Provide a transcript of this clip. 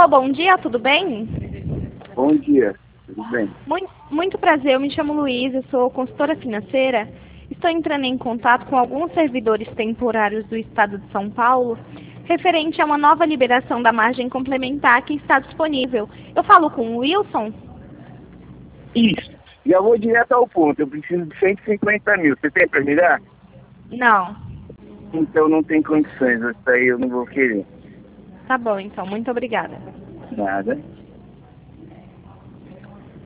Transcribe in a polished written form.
Alô, bom dia, tudo bem? Bom dia, tudo bem? Muito prazer, eu me chamo Luísa, sou consultora financeira. Estou entrando em contato com alguns servidores temporários do Estado de São Paulo, referente a uma nova liberação da margem complementar que está disponível. Eu falo com o Wilson? Isso, já vou direto ao ponto, eu preciso de 150 mil, você tem para me dar? Não. Então não tem condições, essa aí eu não vou querer. Tá bom, então, muito obrigada. Nada.